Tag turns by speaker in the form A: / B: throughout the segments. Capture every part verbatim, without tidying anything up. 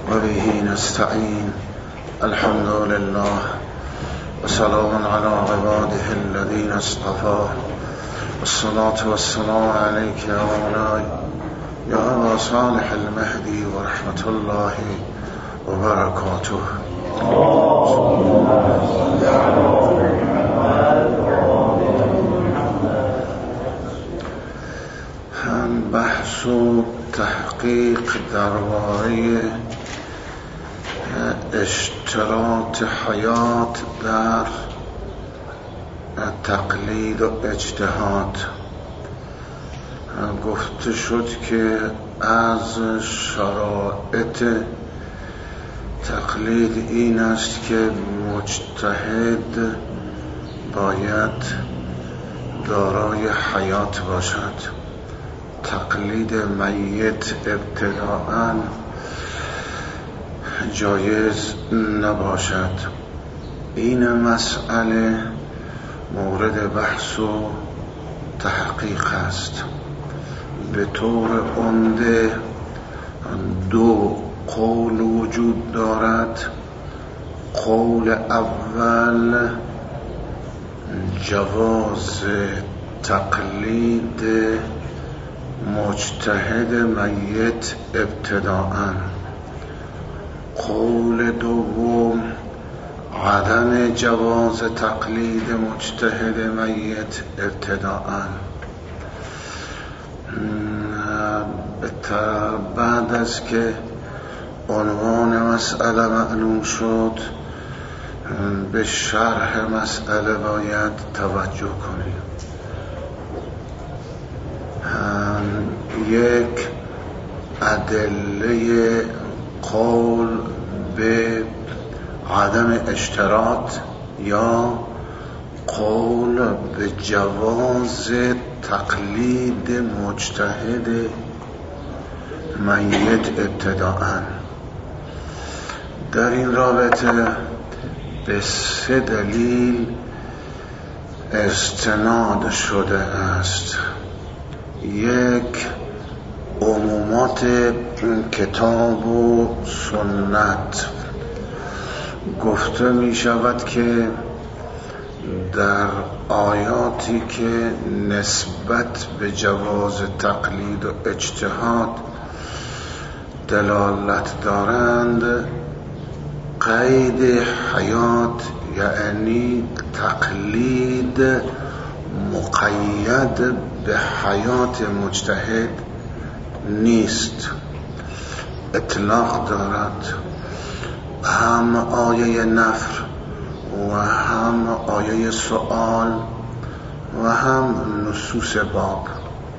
A: وبه نستعين. الحمد لله وسلام على عباده الذين اصطفى، والصلاة والسلام عليك يا مولاي يا أبا صالح المهدي ورحمة الله وبركاته. هم بحث و تحقیق درباره اشتراط حیات در تقلید و اجتهاد. گفته شد که از شرایط تقلید این است که مجتهد باید دارای حیات باشد. تقلید میت ابتداءً جایز نباشد. این مسئله مورد بحث و تحقیق است. به طور عمده دو قول وجود دارد. قول اول جواز تقلید مجتهد میت ابتداءً. قول دوم عدم جواز تقلید مجتهد میت ابتداءً. بعد از که عنوان مسئله معلوم شد به شرح مسئله باید توجه کنیم. یک، ادله قول به عدم اشتراط یا قول به جواز تقلید مجتهد میت ابتداءً. در این رابطه به سه دلیل استناد شده است. یک، عمومات کتاب و سنت. گفته می شود که در آیاتی که نسبت به جواز تقلید و اجتهاد دلالت دارند، قید حیات یعنی تقلید مقید به حیات مجتهد نیست، اطلاق دارد. هم آیه نفر و هم آیه سؤال و هم نصوص باب.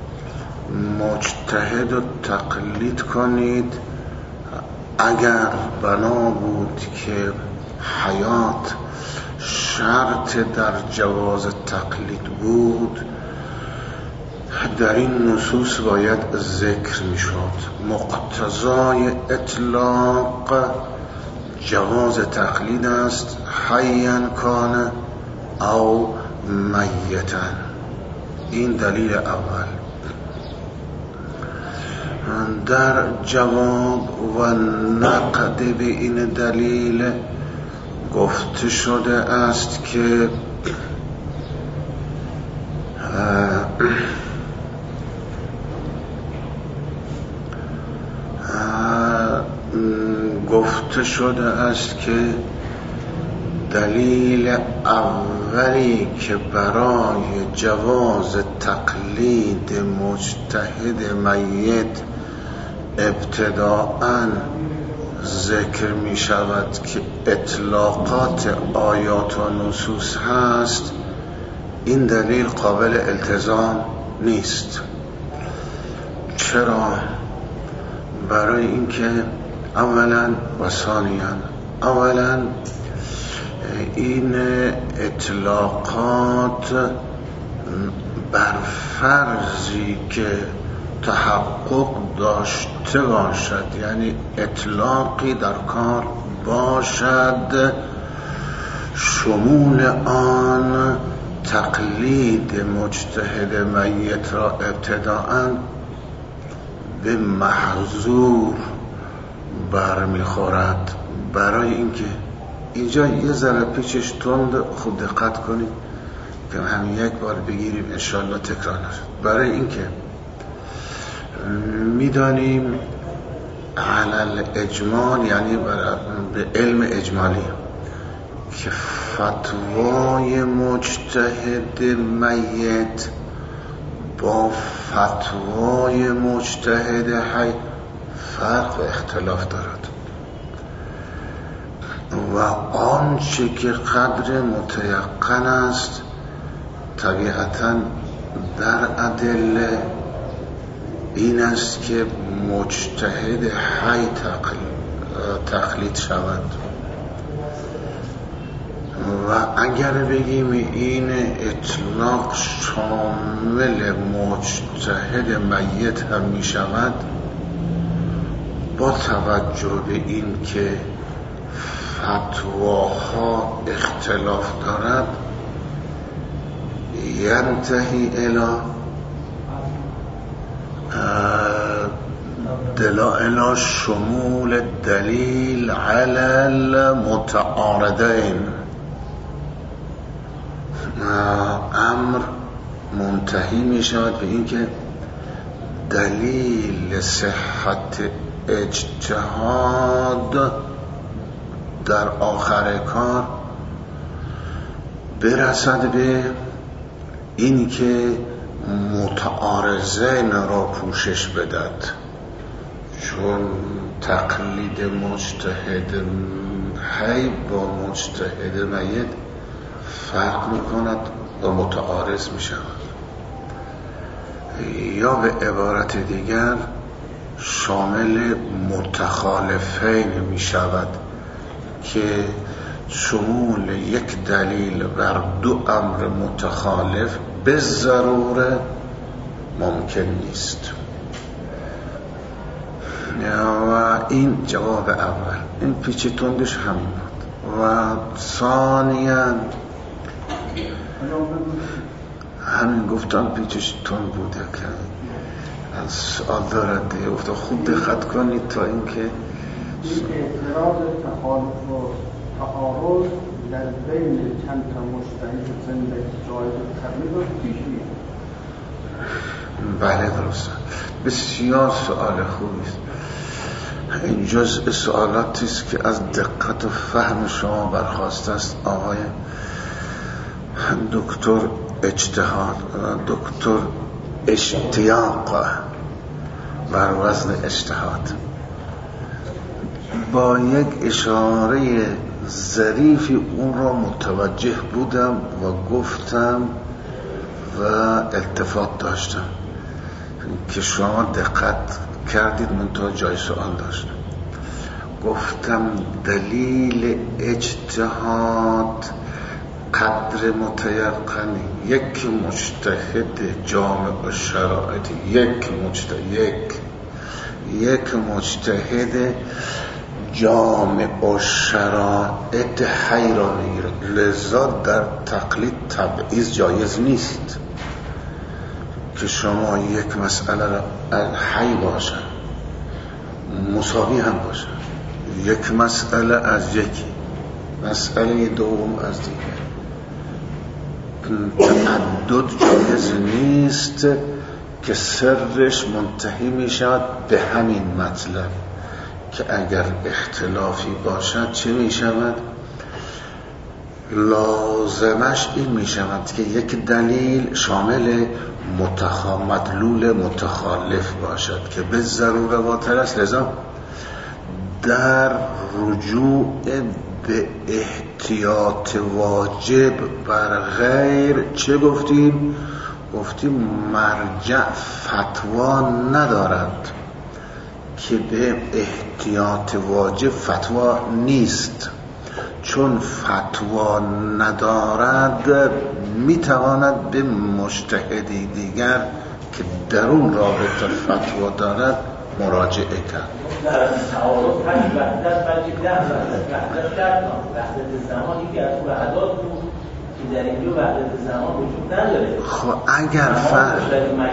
A: مجتهد رو تقلید کنید اگر بنا بود که حیات شرط در جواز تقلید بود، در این نصوص باید ذکر می شد. مقتضای اطلاق جواز تقلید است، حیاً کان او میتاً. این دلیل اول. در جواب و نقد به این دلیل گفته شده است که گفته شده است که دلیل اولی که برای جواز تقلید مجتهد میت ابتداءً ذکر می شود که اطلاقات آیات و نصوص هست، این دلیل قابل التزام نیست. چرا؟ برای اینکه اولا و ثانیاً اولا این اطلاقات بر فرضی که تحقق داشته باشد، یعنی اطلاقی در کار باشد شمول آن تقلید مجتهد میت را ابتداءً به محظور برمیخورد. برای اینکه اینجا یه ذره پیچش تند، خوب دقت کنید که همین یک بار بگیریم انشالله تکرار نشد. برای اینکه میدانیم علل اجمال یعنی به علم اجمالی که فتوای مجتهد میت با فتوای مجتهد حی فرق و اختلاف دارد و آنچه که قدر متیقن است طبیعتاً در ادله این است که مجتهد حی تقلید شود و اگر بگیم این اطلاق شامل مجتهد میت هم می شود با توجه به این که فتواها اختلاف دارد ینتهی الی دلائل شمول دلیل علی المتعارضین. امر منتهی می شود به این که دلیل صحت اجتهاد در آخر کار برسد به این که متعارضین را پوشش بدد، چون تقلید مجتهد حی با مجتهد میت فرق می کند و متعارض می شود. یا به عبارت دیگر شامل متخالفین می شود که شمول یک دلیل بر دو امر متخالف به ضروره ممکن نیست. و این جواب اول، این پیچ تندش همین بود. و ثانیاً همین گفتم پیچش تند بوده که از سؤال دارد دیگه گفتم خوب دقت کنید تا اینکه
B: این اعتراض تخالف و تعارض در بین چند تا مجتهد زندگی جایز تقلید رو پیش میاد.
A: بله درسته، بسیار سؤال خوبی است. این جزء سؤالاتی است که از دقت و فهم شما برخواسته است آقای دکتر اجتهاد، دکتر اشتیاق بر وزن اجتهاد. با یک اشاره ظریفی اون را متوجه بودم و گفتم و التفات داشتم که شما دقت کردید، من تا جای سوال داشتم. گفتم دلیل اجتهاد قدر متیقنی یک مجتهد جامع و شرایط، یک مجتهد یک یک مجتهد جامع و شرایط حی را میگیرد، لذا در تقلید تبعیض جایز نیست که شما یک مسئله را حی باشد مساوی هم باشد، یک مسئله از یکی مسئله دوم از دیگر. تعدد جایز نیست که سرش منتهی می شود به همین مطلب که اگر اختلافی باشد چه می شود؟ لازمش این می شود که یک دلیل شامل متخا... مدلول متخالف باشد که به ضروره واتر است. لذا در رجوع به احتیاط واجب بر غیر چه گفتیم؟ گفتیم مرجع فتوا ندارد که به احتیاط واجب فتوا نیست، چون فتوا ندارد میتواند به مجتهدی دیگر که در اون رابطه فتوا دارد مراجعه کرد.
C: در تعارض همین وحدت بلکه ده وحدت وحدت شرط وحدت زمانی که از وحدات بود که در اینجا وحدت زمان وجود نداره.
A: خب اگر فرق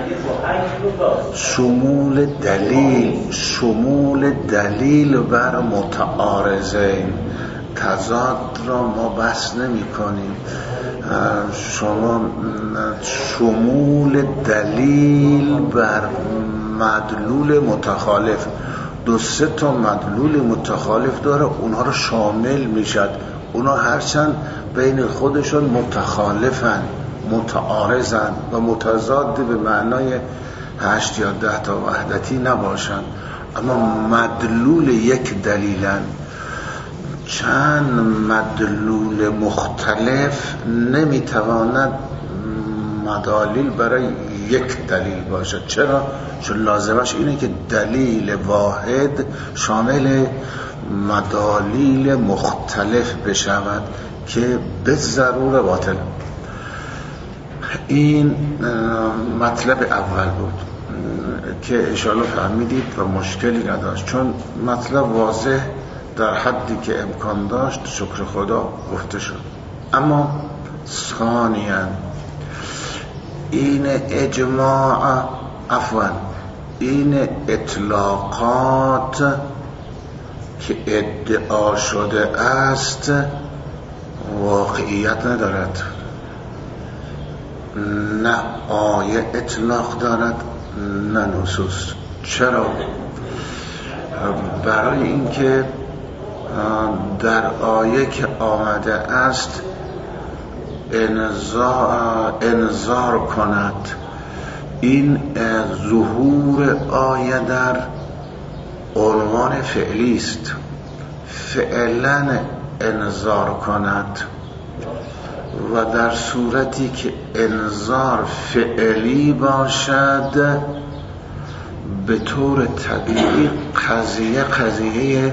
A: شمول دلیل شمول دلیل بر متعارضین، تضاد را ما بحث نمی کنیم. شما شمول دلیل بر مدلول متخالف، دو سه تا مدلول متخالف داره، اونها رو شامل میشد. اونها هرچند بین خودشون متخالفن، متعارضن و متضاد به معنای هشت یا ده تا وحدتی نباشن، اما مدلول یک دلیلن. چند مدلول مختلف نمیتواند مدالیل برای یک دلیل باشد. چرا؟ چون لازمش اینه که دلیل واحد شامل مدالیل مختلف بشود که به ضرور باطل. این مطلب اول بود که انشاءالله فهمیدید و مشکلی نداشت، چون مطلب واضح در حدی که امکان داشت شکر خدا گفته شد. اما ثانیاً این اجماع عفوا این اطلاقات که ادعا شده است واقعیت ندارد. نه آیه اطلاق دارد نه نصوص. چرا؟ برای اینکه در آیه که آمده است انذار, انذار کند، این ظهور آیه در عنوان فعلی است. فعلا انذار کند و در صورتی که انذار فعلی باشد به طور طبیعی قضیه قضیه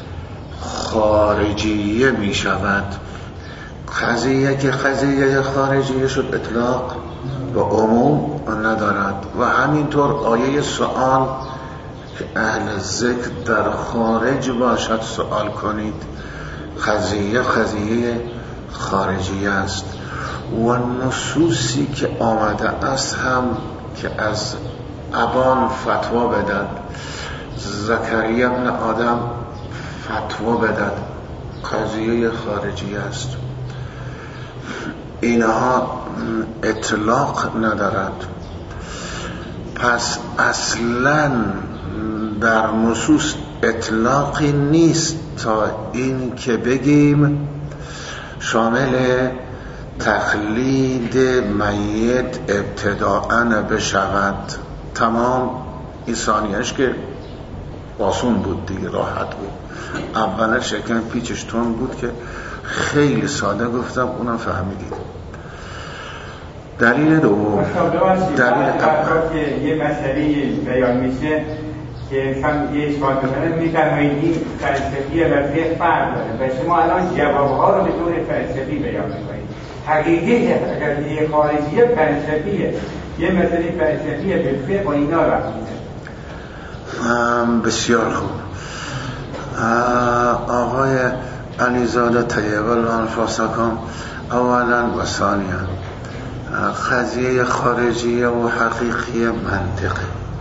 A: خارجیه می شود. قضیه که قضیه خارجیه شد اطلاق و عموم ندارد. و همینطور آیه سؤال که اهل ذکر در خارج باشد سؤال کنید، قضیه قضیه خارجیه است. و نصوصی که آمده است هم که از ابان فتوا بدد، زکریا ابن آدم فتوا بدد، قضیه خارجی است. اینها اطلاق ندارد. پس اصلا در نصوص اطلاقی نیست تا این که بگیم شامل تقلید میت ابتداءً بشود. تمام این ثانیه‌اش که آسون بود دیگه، راحت بود. اولش شکن پیچش تون بود که خیلی ساده گفتم، اونم فهمیدید. دلیل دوم، دلیل اول
D: یه مسئله بیان میشه که انسان یه اشکال بکنه میفرمایید این فلسفی و فقه فرق داره و شما الان جوابها رو به طور فلسفی بیان میکنید. حقیقی اگر یه خارجیه فلسفیه، یه مسئله فلسفیه به فقه و اینا رفت میده.
A: بسیار خوب. آقای علیزاده طیب الانفاسکم اولا و ثانیا، قضیه خارجیه و حقیقی منطق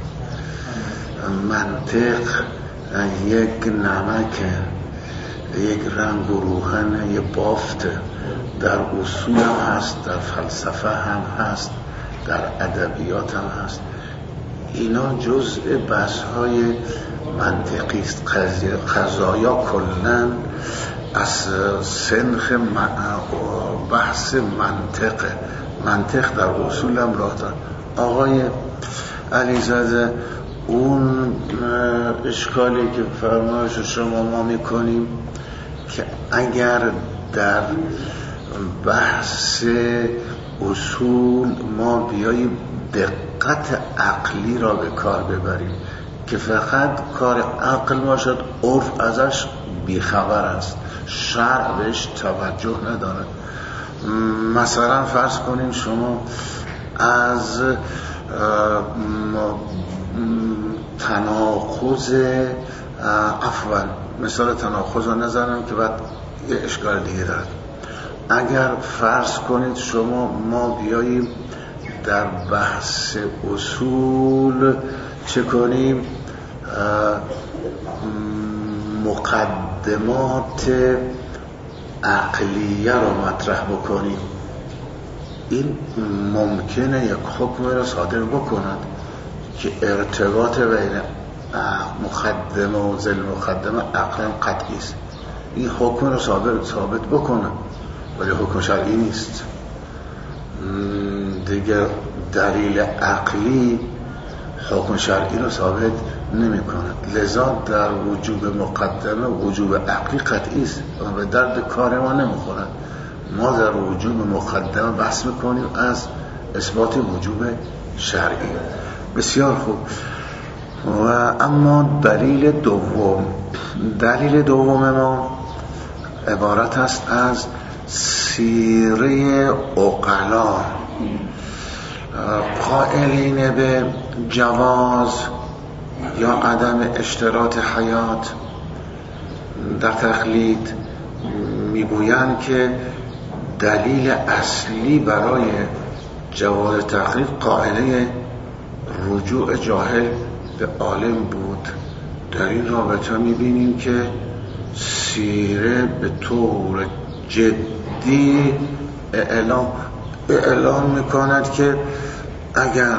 A: منطق یک نمک، یک رنگ و روغن، یک بافت، در اصول هم هست، در فلسفه هم هست، در ادبیات هم هست. اینا جزء بحث‌های منطقی است. قضایا کلاً از سنخ بحث منطق منطق در اصول هم راه دارد. آقای علیزاده اون اشکالی که فرمایش شما ما میکنیم که اگر در بحث اصول ما بیاییم دقت عقلی را به کار ببریم که فقط کار عقل باشد، عرف ازش بیخبر است، شرع بهش توجه نداره. مثلا فرض کنیم شما از تناقض، عفوا مثال تناقض رو نزنم که بعد یه اشکال دیگه دارد. اگر فرض کنید شما ما بیاییم در بحث اصول چه کنیم، مقدمات عقلیه رو مطرح بکنیم، این ممکنه یک حکم رو صادر بکند که ارتباط بین مقدمه و ذیل مقدمه عقلا قطعی است. این حکم رو ثابت ثابت بکنه ولی حکم شرعی نیست دیگه. دلیل عقلی حکم شرعی رو ثابت نمی کند، لذا در وجوب مقدمه وجوب عقلی قطعی است و به درد کار ما نمیخورد. ما در وجوب مقدمه بحث میکنیم از اثبات وجوب شرعی. بسیار خوب. و اما دلیل دوم، دلیل دوم ما عبارت است از سیره عقلا قائلین به جواز یا عدم اشتراط حیات در تقلید میگویند که دلیل اصلی برای جواز تقلید قاعده رجوع جاهل به عالم بود. در این رابطه میبینیم که سیره به طور جدی اعلام اعلام میکند که اگر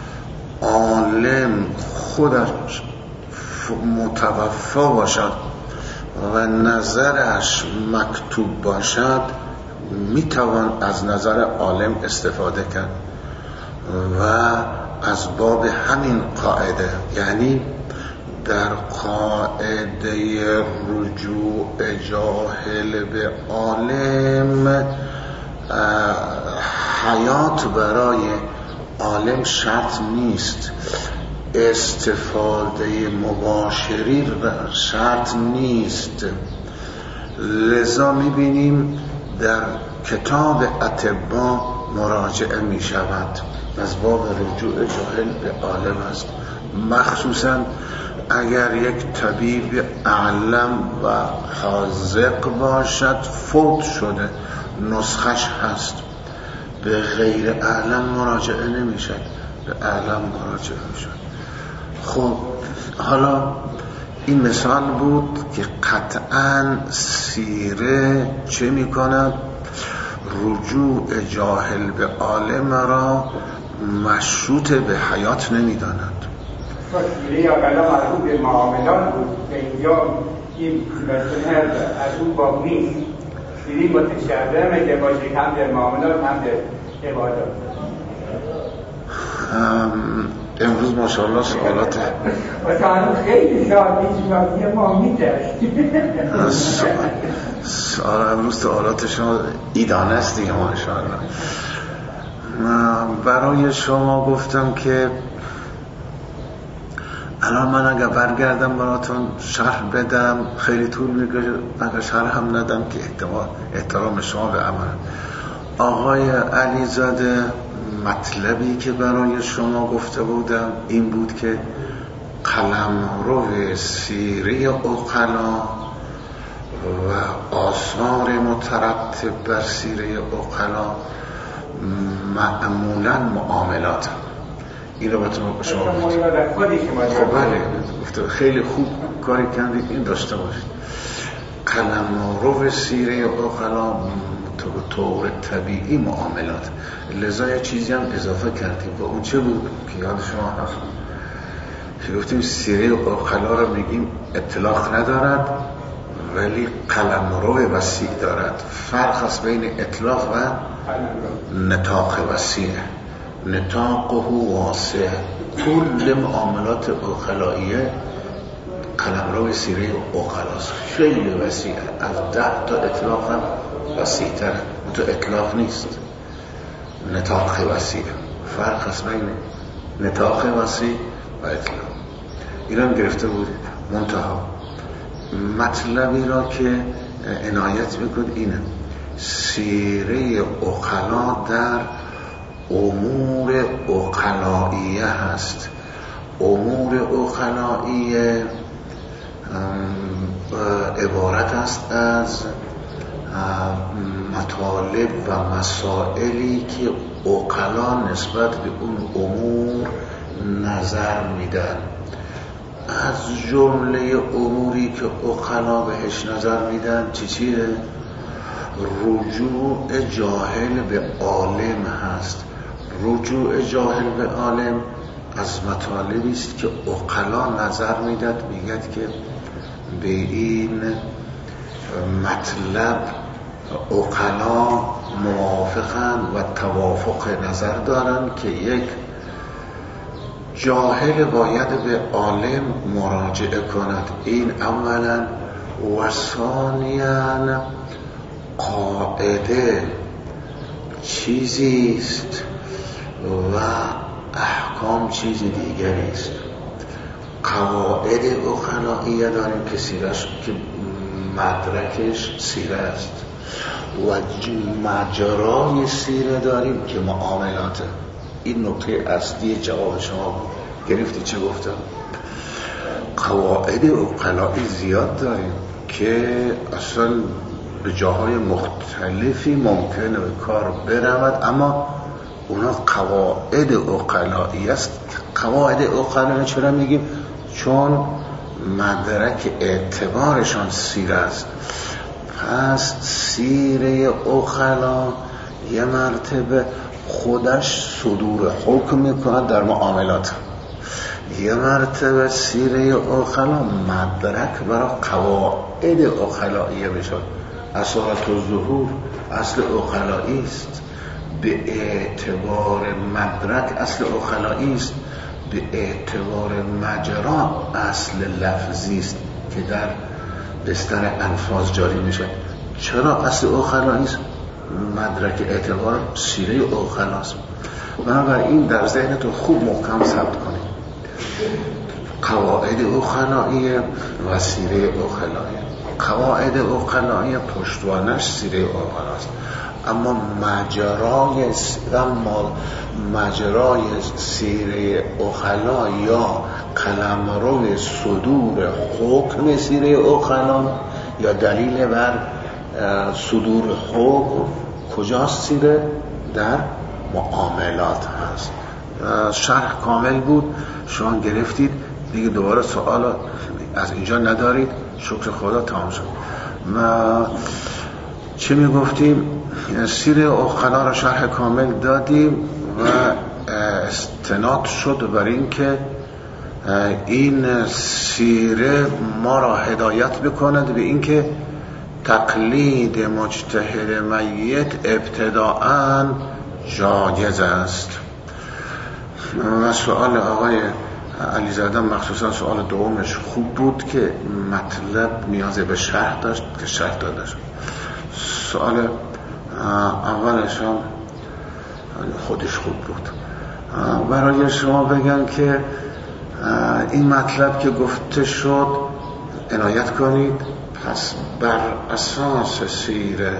A: عالم خودش متوفا باشد و نظرش مکتوب باشد میتوان از نظر عالم استفاده کرد و از باب همین قاعده، یعنی در قاعده رجوع جاهل به عالم حیات برای عالم شرط نیست، استفاده مباشری شرط نیست. لذا میبینیم در کتاب اطبا مراجعه میشود از باب رجوع جاهل به عالم است، مخصوصا اگر یک طبیب اعلم و حاذق باشد، فوت شده نسخش هست، به غیر اعلم مراجعه نمیشد، به اعلم مراجعه میشد. خب حالا این مثال بود که قطعا سیره چه میکند؟ رجوع جاهل به عالم را مشروط به حیات نمیداند.
D: سیره یا بلا مربوط به معاملات بود که اینجا این بسته از اون باب نیست. سیره متشابه که باشه هم در معاملات هم در عبادات.
A: امروز ماشاءالله سوالات
D: و تا خیلی شادی شادی ما میداشت.
A: امروز سوالات شما ایدانه است دیگه ماشاءالله. برای شما گفتم که الان من اگر برگردم براتون شرح بدم خیلی طول میکشه، اگر شرح هم ندم که احتمال احترام شما به عمل. آقای علیزاده مطلبی که برای شما گفته بودم این بود که قلمرو سیره عقلا و آثار مترتب بر سیره عقلا معمولا معاملات. این رو بهتون با شما گفتم. خب بله، خیلی خوب کاری کردید این داشته باشید. قلمرو سیره عقلا به طور طبیعی معاملات. لذا یه چیزی هم اضافه کردیم و اون چه بود که یاد شما هست که گفتیم سیره عقلا رو میگیم اطلاق ندارد ولی قلمرو وسیع دارد. فرق است بین اطلاق و نطاق وسیع. نطاقه واسع، کل معاملات عقلائیه قلمرو سیره عقلاست، خیلی وسیع، از ده تا اطلاق هم وسیع تر. تو اطلاق نیست، نطاق وسیع. فرق است بین نطاق وسیع و اطلاق. ایران گرفته بود. منتها مطلبی را که عنایت بکن اینه، سیره عقلا در امور عقلائیه هست. امور عقلائیه عبارت است از مطالب و مسائلی که عقلا نسبت به اون امور نظر میدن. از جمله اموری که عقلا بهش نظر میدن چی چیه؟ رجوع جاهل به عالم هست. رجوع جاهل به عالم از مطالبی است که عقلا نظر میداد، میگد که به این مطلب عقلا موافقن و توافق نظر دارن که یک جاهل باید به عالم مراجعه کند. این اولا. و ثانیاً قاعده چیزی است و احکام چیز دیگری است. قواعد عقلائیه داریم که سیرش که مدرکش سیره است و مجرای سیره داریم که معاملاته. این نکته اصلی جواب شما بود. گرفتی چه گفتم؟ قواعد عقلایی زیاد داریم که اصلا به جاهای مختلفی ممکنه به کار برود، اما اونا قواعد عقلایی است. قواعد عقلایی چرا میگیم؟ چون مدرک اعتبارشان سیره است. پس سیره عقلا یه مرتبه خودش صدور حکم میکند در معاملات، یه مرتبه سیره عقلا مدرک برای قواعد عقلائیه بشد. اصالت الظهور اصل عقلایی است، به اعتبار مدرک اصل عقلایی است، به اعتبار مجرا اصل لفظی است که در بستر الفاظ جاری میشه. چرا اصل عقلایی است؟ مدرک اعتبار سیره عقلاست. بنابراین در ذهنتون خوب محکم ثبت کنید قواعد عقلائیه و سیره عقلائیه. قواعد عقلائیه پشتوانش سیره عقلاست، اما مجرای اما مجرای سیره عقلا یا قلمرو صدور حکم سیره عقلا یا دلیل بر صدور حکم کجاست؟ سیره در معاملات هست. شرح کامل بود، شما گرفتید دیگه، دوباره سوال از اینجا ندارید. شکر خدا تمام شد. ما چه میگفتیم؟ سیره عقلا را شرح کامل دادیم و استناد شد بر این که این سیره ما را هدایت بکند به این که تقلید مجتهد میت ابتداءً جایز است. و سوال آقای علیزاده مخصوصا سوال دومش خوب بود که مطلب نیاز به شرح داشت که شرح داده شد. سوال اولش هم خودش خوب بود. برای شما بگم که این مطلب که گفته شد عنایت کنید. پس بر اساس سیره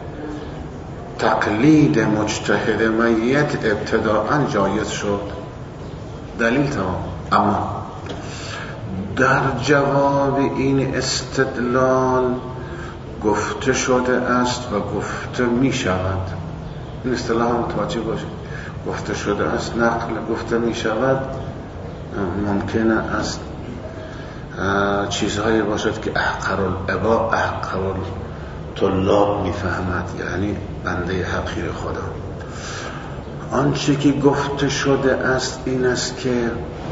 A: تقلید مجتهد میت ابتداءً جایز شد. دلیل تمام. اما در جواب این استدلال گفته شده است و گفته می شود، این اصطلاح هم متوجه باشید، گفته شده است نقل گفته می شود ممکنه است چیزهایی باشد که احقر العبا احقر الطلاب میفهمد، یعنی بنده حقیر خدا. آنچه که گفته شده است این است که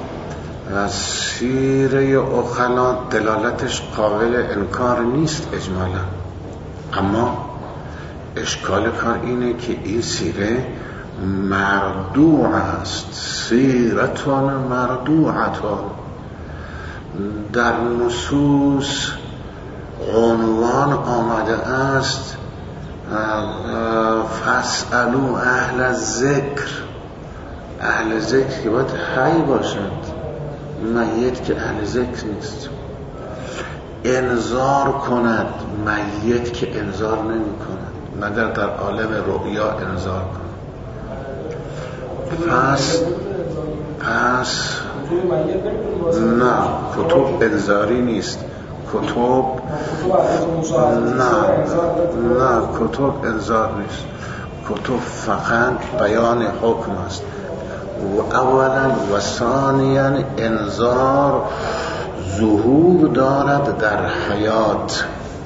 A: سیره عقلا دلالتش قابل انکار نیست اجمالا، اما اشکال کار اینه که این سیره مردوع است. سیرتون مردوعتون. در نصوص عنوان آمده است فاسألوا اهل الذکر. اهل ذکر که باید حی باشد، میت که اهل ذکر نیست. انذار کند میت که انذار نمی کند، مگر در عالم رؤیا انذار کند. پس پس نه، کتب انذاری نیست، کتب نه نه کتب انذار نیست، کتب فقط بیان حکم است و اولا و ثانیا انذار ظهور دارد در حیات،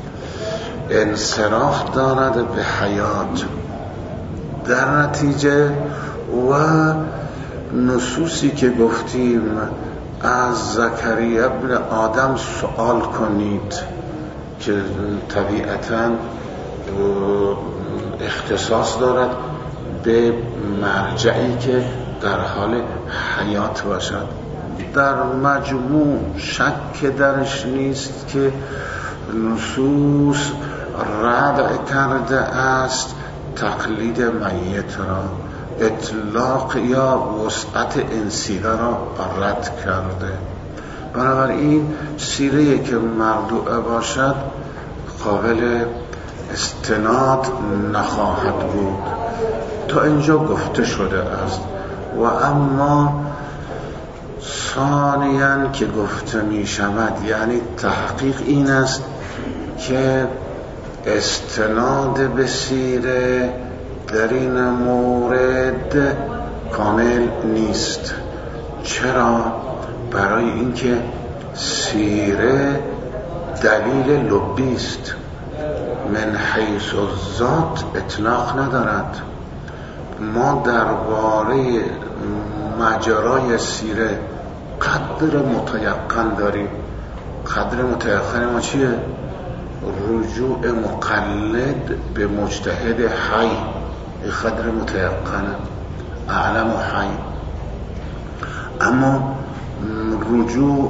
A: انصراف دارد به حیات، در نتیجه و نصوصی که گفتیم از زکریا ابن آدم سوال کنید که طبیعتاً اختصاص دارد به مرجعی که در حال حیات باشد. در مجموع شک درش نیست که نصوص ردع کرده است تقلید میت را، اطلاق یا وسعت انسیه را رد کرده. بنابراین سیره که مرفوعه باشد قابل استناد نخواهد بود. تا اینجا گفته شده است. و اما ثانیاً که گفته می شود یعنی تحقیق این است که استناد به سیره در این مورد کامل نیست. چرا؟ برای اینکه سیره دلیل لبی است، من حیث الذات اطلاق ندارد. ما درباره ماجرای سیره قدر متیقن داریم. قدر متیقن ما چیه؟ رجوع مقلد به مجتهد حی، قدر متیقنه، اعلم و حی. اما رجوع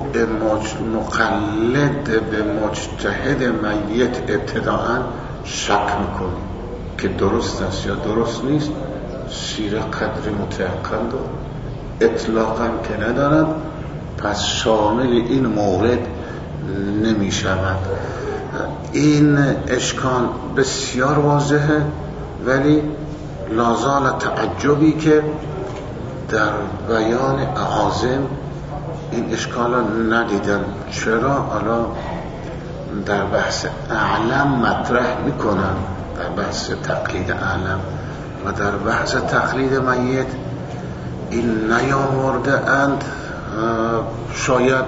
A: مقلد به مجتهد میت ابتداءً شک میکنیم که درست است یا درست نیست. سیره قدر متیقن دارد، اطلاقاً که ندارد، پس شامل این مورد نمی شود. این اشکال بسیار واضحه، ولی لازال تعجبی که در بیان اعاظم این اشکال را ندیدم. چرا؟ حالا در بحث اعلم مطرح میکنن، در بحث تقلید اعلم و در بحث تقلید میت این نیامورده اند. شاید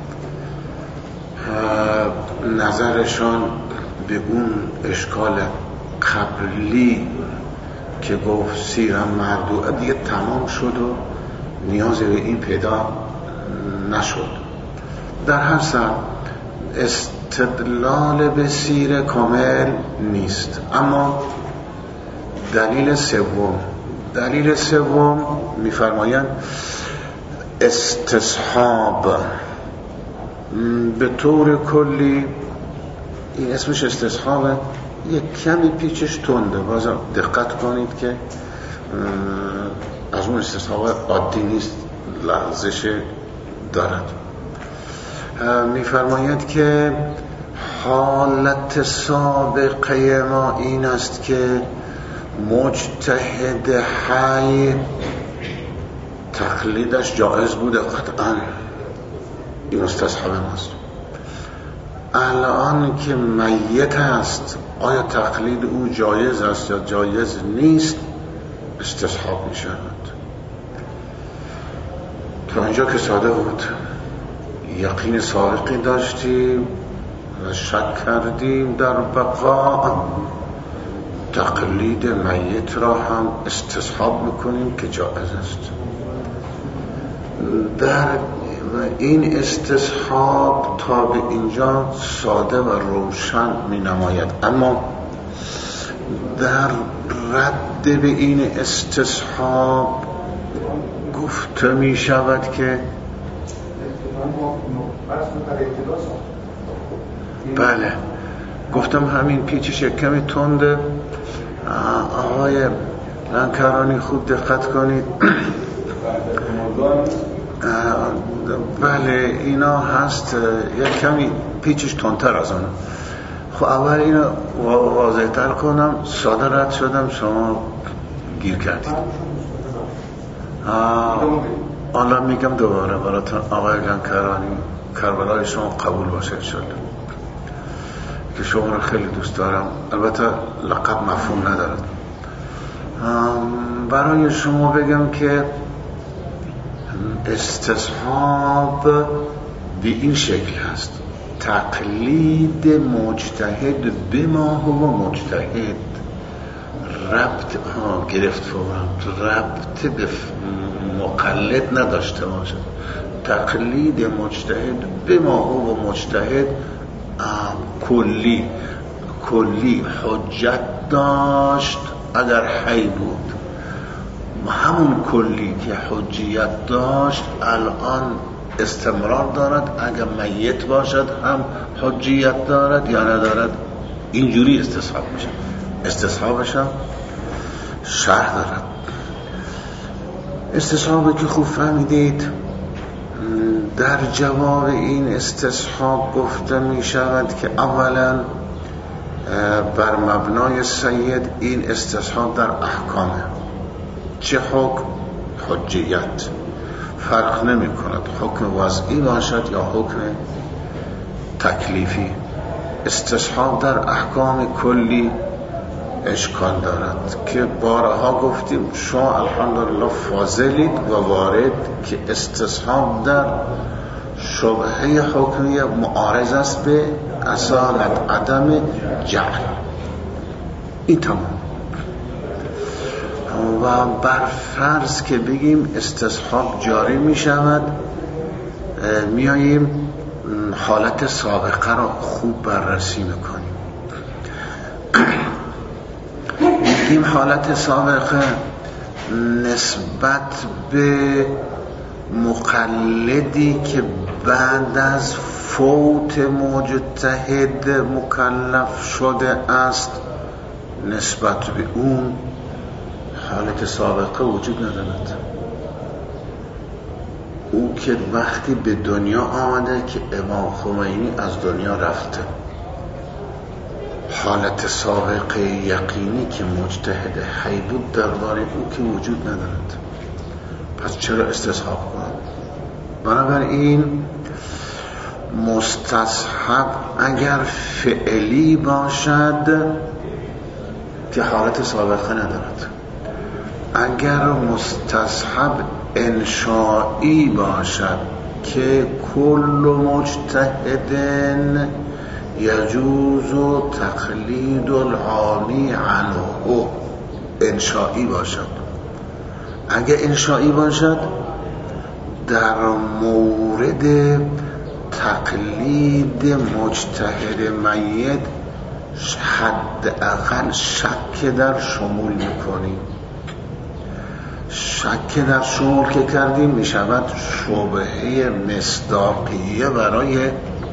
A: نظرشان به اون اشکال قبلی که گفت سیرم مردوعه دیگه تمام شد و نیازی به این پیدا نشد. در هر سر استدلال به سیره کامل نیست. اما دلیل سوم دلیل سوم میفرمایند استصحاب. به طور کلی این اسمش استصحابه، یک کمی پیچش تنده، باز دقت کنید که از اون استصحاب عادی نیست، لغزش دارد. میفرماید که حالت سابقه ما این است که مجتهد حی تقلیدش جایز بوده، قطعا این استصحاب ماست. الان که میت است آیا تقلید او جایز است یا جایز نیست؟ استصحاب می شود. تا اینجا که ساده بود، یقین صادقی داشتیم و شک کردیم در بقا، تقلید میت را هم استصحاب میکنیم که جایز است. در این استصحاب تا به اینجا ساده و روشن می نماید. اما در رد به این استصحاب گفته می شود که بله، گفتم همین پیچش کمی تنده. آقای لنکرانی خوب دقت کنید. بله اینا هست، یک کمی پیچش تندتر از اون. خب اول اینو واضح تر کنم، ساده رد شدم، شما گیر کردید. حالا میگم دوباره براتون. آقای لنکرانی کربلای شما قبول باشه انشالله. که شما رو خیلی دوست دارم، البته لقب مفهوم ندارد. برای شما بگم که استصحاب به این شکل هست: تقلید مجتهد به ما هو مجتهد، ربط ها گرفت فورم ربط به مقلد نداشته باشد. تقلید مجتهد به ما هو مجتهد کلی کلی حجت داشت اگر حی بود، همون کلی که حجیت داشت الان استمرار دارد، اگر میت باشد هم حجیت دارد یا ندارد. اینجوری استصحاب میشه. استصحابش هم شرح دارد. استصحابی که خوب فهمیدید، در جواب این استصحاب گفته می شود که اولا بر مبنای سید این استصحاب در احکامه، چه حکم؟ حجیت، فرق نمی کند حکم وضعی باشد یا حکم تکلیفی. استصحاب در احکام کلی اشکال دارد که بارها گفتیم شما الحمدلله فاضلید و وارد که استصحاب در شبهه حکمی معارض است به اصالت عدم جعل. این تمام. و بر فرض که بگیم استصحاب جاری می شود، میاییم حالت سابقه را خوب بررسی میکنیم. میگیم حالت سابقه نسبت به مقلدی که بعد از فوت مجتهد مکلف شده است، نسبت به اون حالت سابقه وجود ندارد. او که وقتی به دنیا آمده که امام خمینی از دنیا رفته، حالت سابقه یقینی که مجتهد حی بود درباره او که وجود ندارد. پس چرا استصحاب کنم؟ بنابراین مستصحب اگر فعلی باشد که حالت سابقه ندارد، اگر مستصحب انشائی باشد که کل مجتهد یجوز تقلید العالی عنه، انشائی باشد. اگر انشائی باشد در مورد تقلید مجتهد میت حداقل شک در شمول میکنیم. شک در شمول که کردیم می شود شبهه مصداقیه برای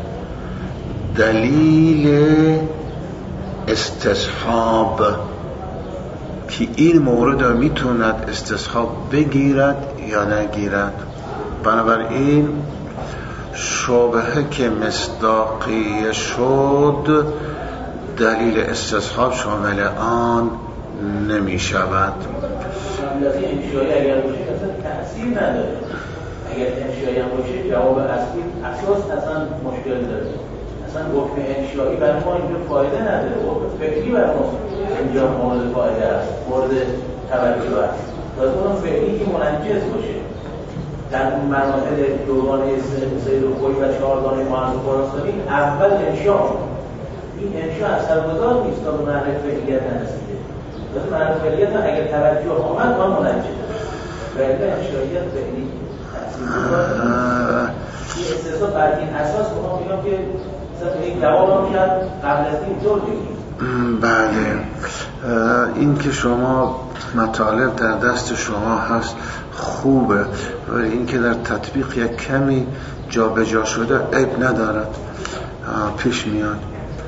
A: دلیل استصحاب که این مورد می تواند استصحاب بگیرد یا نگیرد. بنابراین شبهه که مصداقیه شد دلیل استصحاب شامل آن نمی شود.
C: اندازه انشایی اگر باشه اصلا تأثیر نداره. اگر انشایی هم باشه جواب اصلی اساس اصلا مشکل داره. اصلا حکم انشایی برای ما اینجا فایده نداره. حکم فکری برای ما اینجا مورد فایده است، مورد توجه است. لازم اون فعلی که منجز باشه. در اون مراحل دوران سید الخوی و چهارگانه معرض خراسانی اول انشا، این انشا اثرگذار نیست تا به مرحله فعلیت نرسیده. لازم مرحله فعلیت اگر توجه آمد آن منجز و اگر انشاییت فعلی این استثاب بر این اساس ما میگم که مثلا یک جواب هم شد قبل از این طور بگیم.
A: بله، این که شما مطالب در دست شما هست خوبه، ولی این که در تطبیق یک کمی جا به جا شده عیب ندارد، پیش میاد.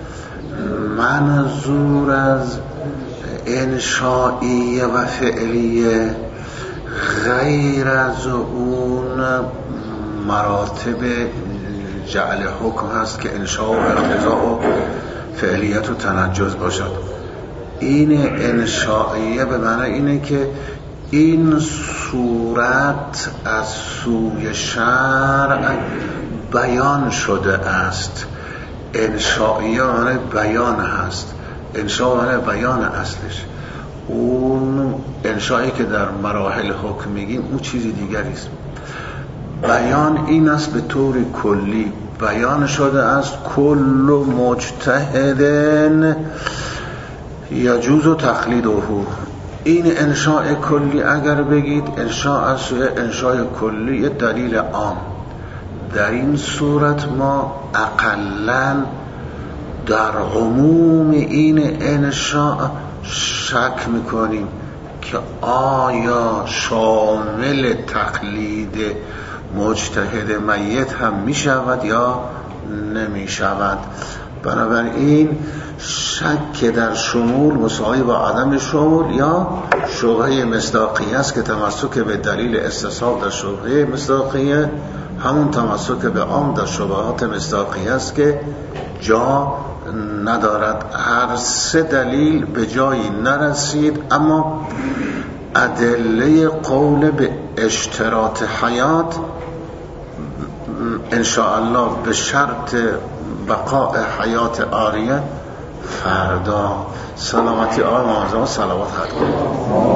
A: منظور از انشائیه و فعلیه غیر از اون مراتب جعل حکم هست که انشاء و اقتضاء و فعلیت و تنجز باشد. این انشائیه به معنی اینه که این صورت از سوی شرع بیان شده است، انشائیان بیان هست. انشاء بیان اصلش، اون انشایی که در مراحل حکم میگیم اون چیزی دیگری است. بیان این است به طور کلی بیان شده است کل مجتهد یجوز و تقلیده. این انشاء کلی اگر بگید انشاء از انشاء کلی دلیل عام، در این صورت ما اقلن در عموم این انشاء شک میکنیم که آیا شامل تقلید مجتهد میت هم میشود یا نمیشود. بنابراین شک در شمول مساوی با عدم شمول یا شبهه مصداقیه است که تمسک به دلیل استصحاب در شبهه مصداقیه همون تمسک به عام در شبهات مصداقیه است که جا ندارد. هر سه دلیل به جایی نرسید، اما ادله قول به اشتراط حیات انشاءالله به شرط بقاء حیات عاریه فردا. سلامتی آقای معظم، صلوات خط کنید.